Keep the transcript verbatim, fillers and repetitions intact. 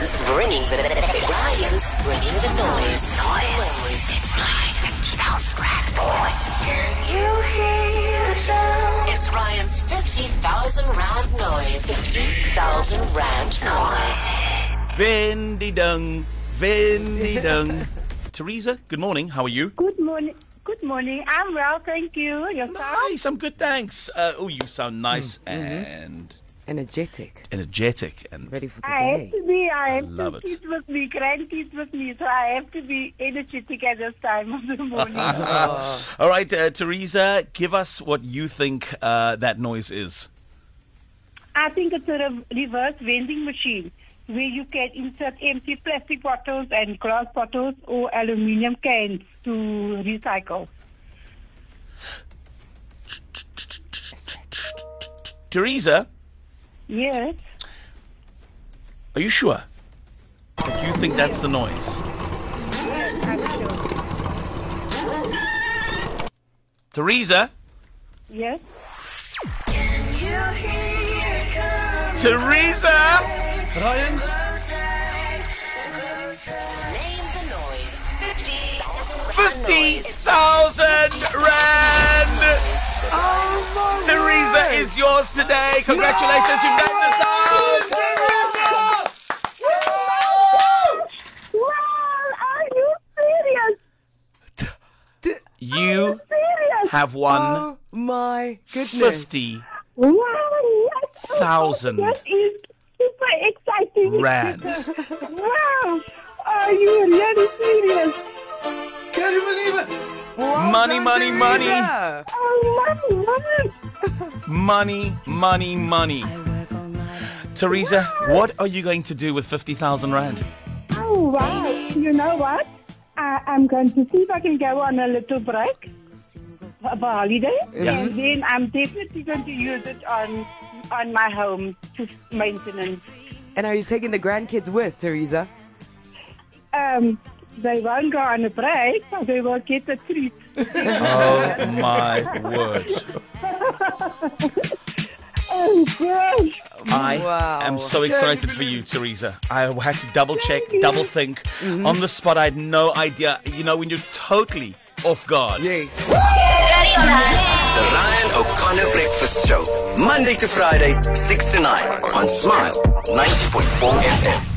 Ryan's bringing the Ryan's bringing the noise. Noise. It's Ryan's fifty thousand rand noise. Can you hear the sound? It's Ryan's fifty thousand rand noise. Fifty thousand rand noise. Vendi-dung, Vendi-dung. Teresa, good morning. How are you? Good morning. Good morning. I'm well, thank you. Yourself? Nice. I'm good, thanks. Uh, oh, you sound nice mm-hmm. and energetic. Energetic and ready for the I day. have to be. I have Love two it. kids with me, grandkids with me, so I have to be energetic at this time of the morning. Oh. All right, uh, Teresa, give us what you think uh, that noise is. I think it's a re- reverse vending machine where you can insert empty plastic bottles and glass bottles or aluminium cans to recycle. Teresa, Yes. are you sure? That you think that's the noise? Yes, I'm sure. Teresa? Yes. Teresa? Ryan? Name the noise. Fifty fifty thousand rand! Oh my Teresa word. is yours today. Congratulations, you've done the sound! Wow, are you serious? You Serious? have won Oh my goodness. fifty Wow. thousand That is super exciting. rand. Wow. Are you really serious? Can you believe it? Well Money, done, money, money. Teresa. Oh, money, money. Money, money, money. Teresa, what are you going to do with fifty thousand rand? Oh, wow. You know what? I, I'm going to see if I can go on a little break for a holiday. Yeah. And then I'm definitely going to use it on on my home to maintenance. And are you taking the grandkids with, Teresa? Um, they won't go on a break, so they will get a treat. Oh my word. Oh, gosh. I Wow. am so excited for you, Teresa. I had to double check, you. double think. Mm-hmm. On the spot, I had no idea. You know, when you're totally off guard. Yes. Ready or not? The Ryan O'Connor Breakfast Show. Monday to Friday, six to nine on Smile ninety point four F M.